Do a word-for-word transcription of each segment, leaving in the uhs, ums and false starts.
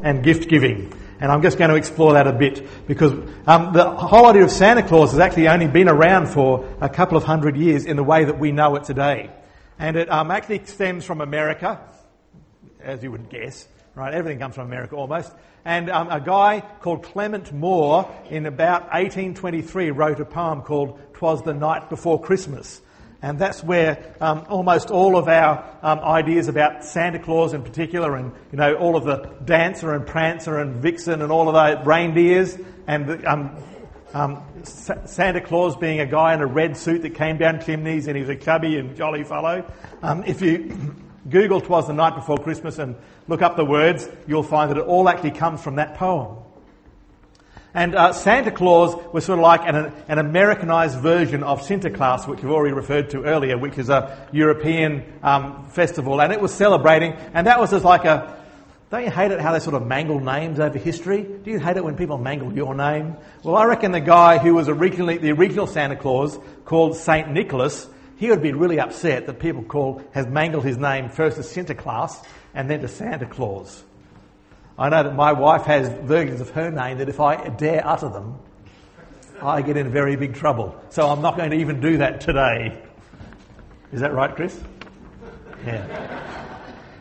and gift giving. And I'm just going to explore that a bit because um, the whole idea of Santa Claus has actually only been around for a couple of hundred years in the way that we know it today. And it um, actually stems from America, as you would guess, right? Everything comes from America almost. And um, a guy called Clement Moore in about eighteen twenty-three wrote a poem called "'Twas the Night Before Christmas." And that's where um, almost all of our um, ideas about Santa Claus in particular, and you know all of the Dancer and Prancer and Vixen and all of those reindeers, and the, um, um, Sa- Santa Claus being a guy in a red suit that came down chimneys, and he was a chubby and jolly fellow. Um, if you Google "'Twas the Night Before Christmas" and look up the words, you'll find that it all actually comes from that poem. And uh, Santa Claus was sort of like an, an Americanized version of Sinterklaas, which we've already referred to earlier, which is a European um, festival, and it was celebrating, and that was just like a, don't you hate it how they sort of mangle names over history? Do you hate it when people mangle your name? Well, I reckon the guy who was originally the original Santa Claus, called Saint Nicholas, he would be really upset that people call has mangled his name first to Sinterklaas and then to Santa Claus. I know that my wife has versions of her name that if I dare utter them, I get in very big trouble. So I'm not going to even do that today. Is that right, Chris? Yeah.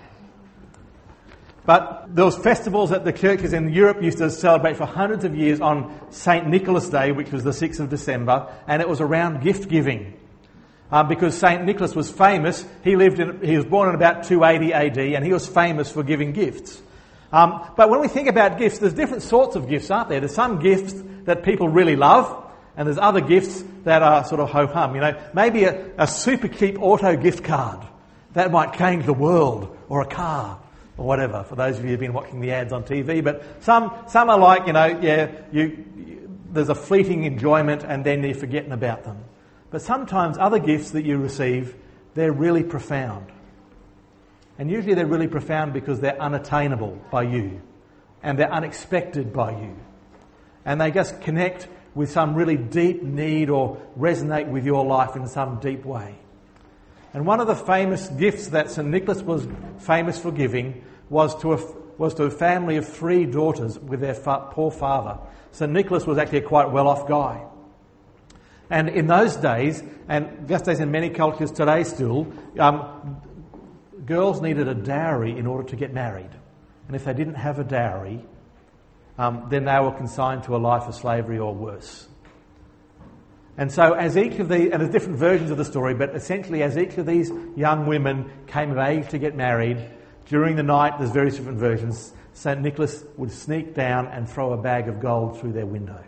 But those festivals that the churches in Europe used to celebrate for hundreds of years on Saint Nicholas Day, which was the sixth of December, and it was around gift giving. Um, because Saint Nicholas was famous. He lived in, he was born in about two eighty A D, and he was famous for giving gifts. Um, but when we think about gifts, there's different sorts of gifts, aren't there? There's some gifts that people really love, and there's other gifts that are sort of ho-hum. You know, maybe a, a super cheap auto gift card. That might change the world, or a car, or whatever, for those of you who've been watching the ads on T V. But some some are like, you know, yeah, you, you there's a fleeting enjoyment and then you're forgetting about them. But sometimes other gifts that you receive, they're really profound. And usually they're really profound because they're unattainable by you. And they're unexpected by you. And they just connect with some really deep need or resonate with your life in some deep way. And one of the famous gifts that Saint Nicholas was famous for giving was to a, was to a family of three daughters with their fa- poor father. Saint Nicholas was actually a quite well-off guy. And in those days, and just as in many cultures today still, um, girls needed a dowry in order to get married. And if they didn't have a dowry, um, then they were consigned to a life of slavery or worse. And so as each of the, and there's different versions of the story, but essentially as each of these young women came of age to get married, during the night, there's various different versions, Saint Nicholas would sneak down and throw a bag of gold through their window.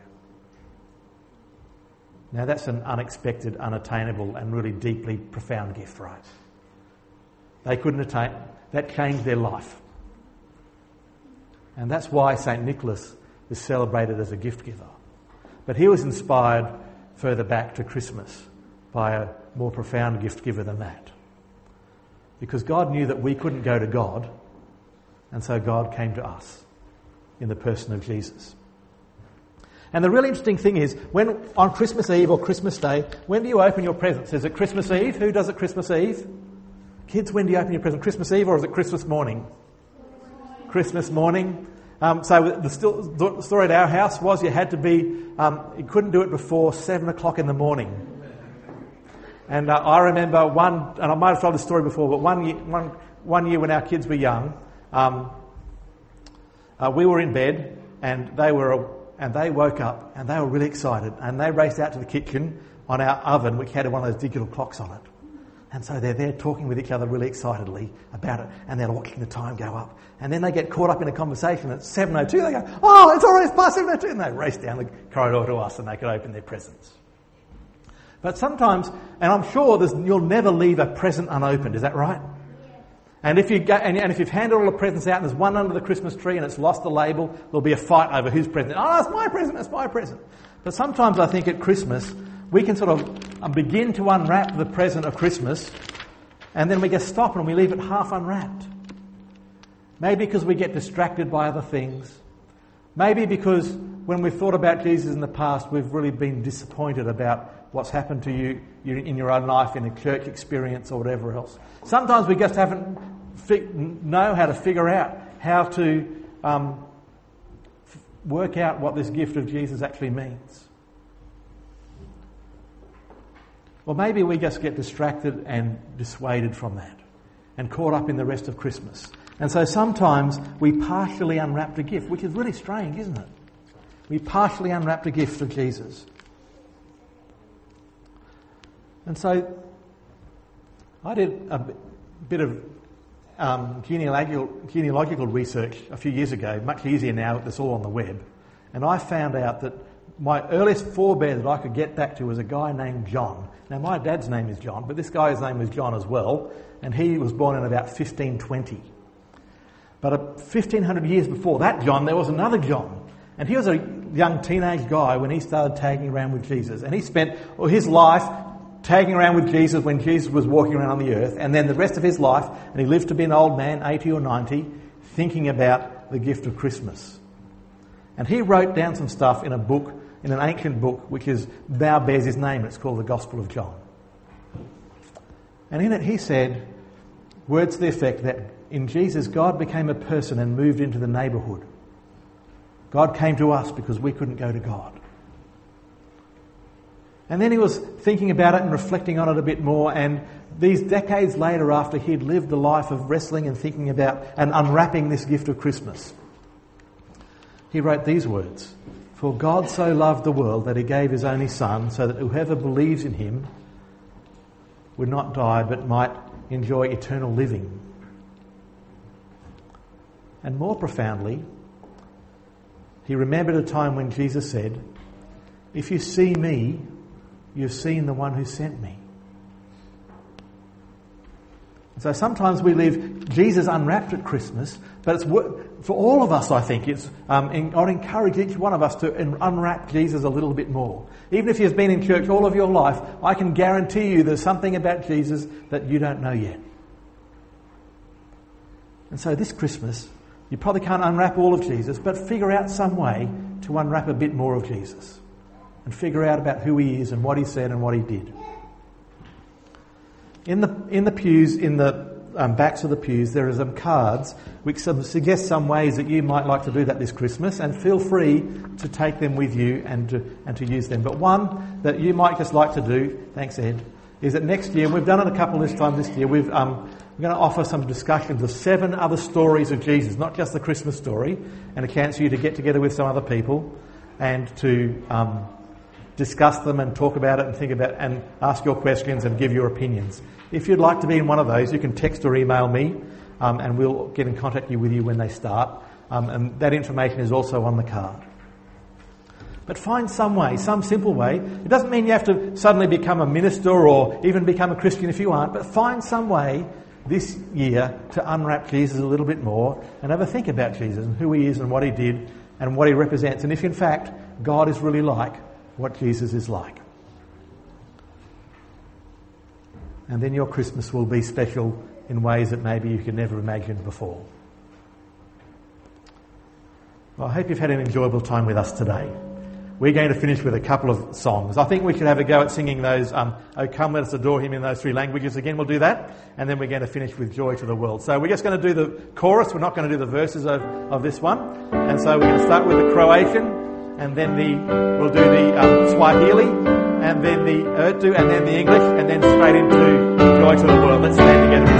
Now that's an unexpected, unattainable and really deeply profound gift, right? They couldn't attain, that changed their life. And that's why Saint Nicholas is celebrated as a gift giver. But he was inspired further back to Christmas by a more profound gift giver than that. Because God knew that we couldn't go to God, and so God came to us in the person of Jesus. And the really interesting thing is, when on Christmas Eve or Christmas Day, when do you open your presents? Is it Christmas Eve? Who does it Christmas Eve? Kids, when do you open your present? Christmas Eve, or is it Christmas morning? Christmas morning. Um, so the, still, the story at our house was you had to be, um, you couldn't do it before seven o'clock in the morning. And uh, I remember one, and I might have told this story before, but one year, one, one year when our kids were young, um, uh, we were in bed, and they were, and they woke up, and they were really excited, and they raced out to the kitchen on our oven, which had one of those digital clocks on it. And so they're there talking with each other really excitedly about it, and they're watching the time go up. And then they get caught up in a conversation at seven oh two. They go, oh, it's already past seven oh two. And they race down the corridor to us, and they could open their presents. But sometimes, and I'm sure there's, you'll never leave a present unopened. Is that right? And if you go, and, and if you've handed all the presents out, and there's one under the Christmas tree, and it's lost the label, there'll be a fight over whose present. Oh, it's my present. It's my present. But sometimes I think at Christmas we can sort of begin to unwrap the present of Christmas, and then we just stop and we leave it half unwrapped. Maybe because we get distracted by other things. Maybe because when we've thought about Jesus in the past, we've really been disappointed about what's happened to you in your own life, in a church experience or whatever else. Sometimes we just haven't fi- know how to figure out how to um, f- work out what this gift of Jesus actually means. Well, maybe we just get distracted and dissuaded from that and caught up in the rest of Christmas. And so sometimes we partially unwrapped a gift, which is really strange, isn't it? We partially unwrapped a gift of Jesus. And so I did a bit of um, genealogical, genealogical research a few years ago, much easier now, it's all on the web. And I found out that my earliest forebear that I could get back to was a guy named John. Now, my dad's name is John, but this guy's name was John as well, and he was born in about fifteen twenty. But fifteen hundred years before that John, there was another John, and he was a young teenage guy when he started tagging around with Jesus, and he spent well, his life tagging around with Jesus when Jesus was walking around on the earth, and then the rest of his life, and he lived to be an old man, eighty or ninety, thinking about the gift of Christmas. And he wrote down some stuff in a book, in an ancient book, which is now bears his name. It's called the Gospel of John. And in it he said words to the effect that in Jesus, God became a person and moved into the neighbourhood. God came to us because we couldn't go to God. And then he was thinking about it and reflecting on it a bit more, and these decades later, after he'd lived the life of wrestling and thinking about and unwrapping this gift of Christmas, he wrote these words: "For God so loved the world that he gave his only Son, so that whoever believes in him would not die but might enjoy eternal living." And more profoundly, he remembered a time when Jesus said, "If you see me, you've seen the one who sent me." So sometimes we live Jesus unwrapped at Christmas, but it's for all of us, I think, it's um, I'd encourage each one of us to unwrap Jesus a little bit more. Even if you've been in church all of your life, I can guarantee you there's something about Jesus that you don't know yet. And so this Christmas, you probably can't unwrap all of Jesus, but figure out some way to unwrap a bit more of Jesus and figure out about who he is and what he said and what he did. In the in the pews, in the um, backs of the pews, there are some cards which some, suggest some ways that you might like to do that this Christmas, and feel free to take them with you and to, and to use them. But one that you might just like to do, thanks Ed, is that next year, and we've done it a couple this time this year, we've, um, we're going to offer some discussions of seven other stories of Jesus, not just the Christmas story, and a chance for you to get together with some other people and to um, discuss them and talk about it and think about it and ask your questions and give your opinions. If you'd like to be in one of those, you can text or email me um, and we'll get in contact with you when they start. Um, and that information is also on the card. But find some way, some simple way. It doesn't mean you have to suddenly become a minister or even become a Christian if you aren't, but find some way this year to unwrap Jesus a little bit more and have a think about Jesus and who he is and what he did and what he represents. And if in fact God is really like what Jesus is like. And then your Christmas will be special in ways that maybe you could never imagine before. Well, I hope you've had an enjoyable time with us today. We're going to finish with a couple of songs. I think we should have a go at singing those, um, "Oh Come Let Us Adore Him" in those three languages again. We'll do that. And then we're going to finish with "Joy to the World." So we're just going to do the chorus. We're not going to do the verses of, of this one. And so we're going to start with the Croatian, and then the we'll do the um, Swahili, and then the Urdu, and then the English, and then straight into "Joy to the World." Let's stand together.